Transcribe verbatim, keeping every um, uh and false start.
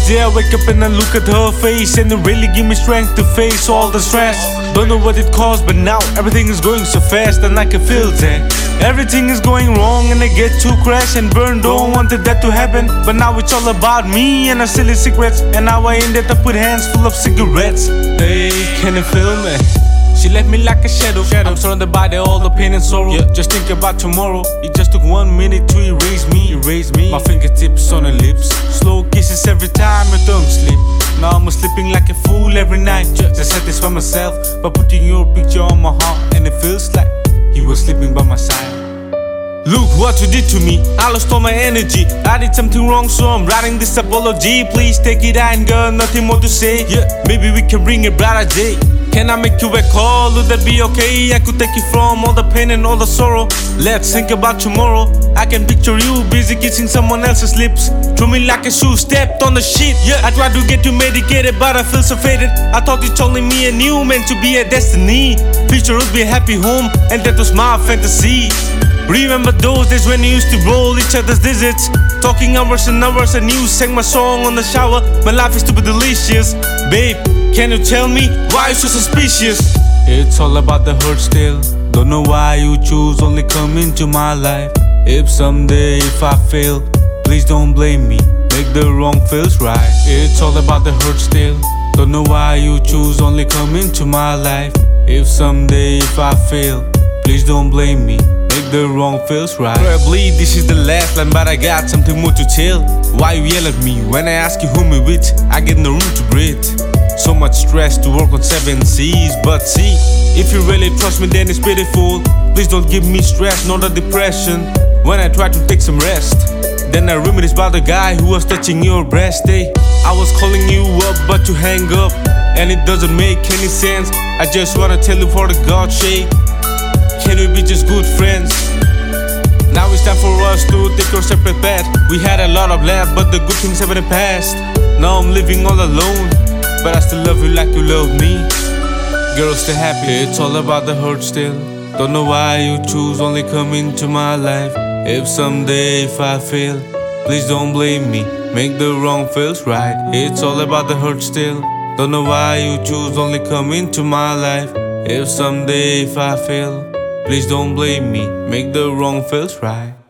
day I wake up and I look at her face, and it really give me strength to face all the stress. Don't know what it caused, but now everything is going so fast and I can feel that everything is going wrong and I get to crash and burn. Don't wanted that to happen, but now it's all about me and I silly secrets. And now I ended up with hands full of cigarettes. Hey, can you feel me? She left me like a shadow. shadow. I'm surrounded by the, all the pain and sorrow. Yeah. Just think about tomorrow. It just took one minute to erase me. Erase me. My fingertips on her lips. Slow kisses every time her tongue slip. Now I'm sleeping like a fool every night. Just to satisfy myself by putting your picture on my heart, and it feels like you were sleeping by my side. Look what you did to me, I lost all my energy. I did something wrong, so I'm writing this apology. Please take it, I ain't got nothing more to say. Yeah, maybe we can bring a brighter day. Can I make you a call? Would that be okay? I could take you from all the pain and all the sorrow. Let's think about tomorrow. I can picture you busy kissing someone else's lips. Threw me like a shoe, stepped on the shit. Yeah, I tried to get you medicated, but I feel so faded. I thought it's only me and you meant to be a destiny. Future would be a happy home, and that was my fantasy. Remember those days when we used to roll each other's digits, talking hours and hours, and you sang my song on the shower. My life is to be delicious. Babe, can you tell me why you so suspicious? It's all about the hurt still. Don't know why you choose only come into my life. If someday if I fail, please don't blame me. Make the wrong feels right. It's all about the hurt still. Don't know why you choose only come into my life. If someday if I fail, please don't blame me. Make the wrong feels right. Probably this is the last line, but I got something more to tell. Why you yell at me when I ask you who me with? I get no room to breathe. So much stress to work on seven C's. But see, if you really trust me, then it's pitiful. Please don't give me stress, nor the depression when I try to take some rest. Then I reminisce about the guy who was touching your breast. Hey, I was calling you up, but you hang up, and it doesn't make any sense. I just wanna tell you for the God's sake, can we be just good friends? Now it's time for us to take our separate path. We had a lot of love, but the good things haven't passed. Now I'm living all alone, but I still love you like you love me. Girl, stay happy. It's all about the hurt still. Don't know why you choose only come into my life. If someday if I fail, please don't blame me. Make the wrong feels right. It's all about the hurt still. Don't know why you choose only come into my life. If someday if I fail, please don't blame me. Make the wrong feels right.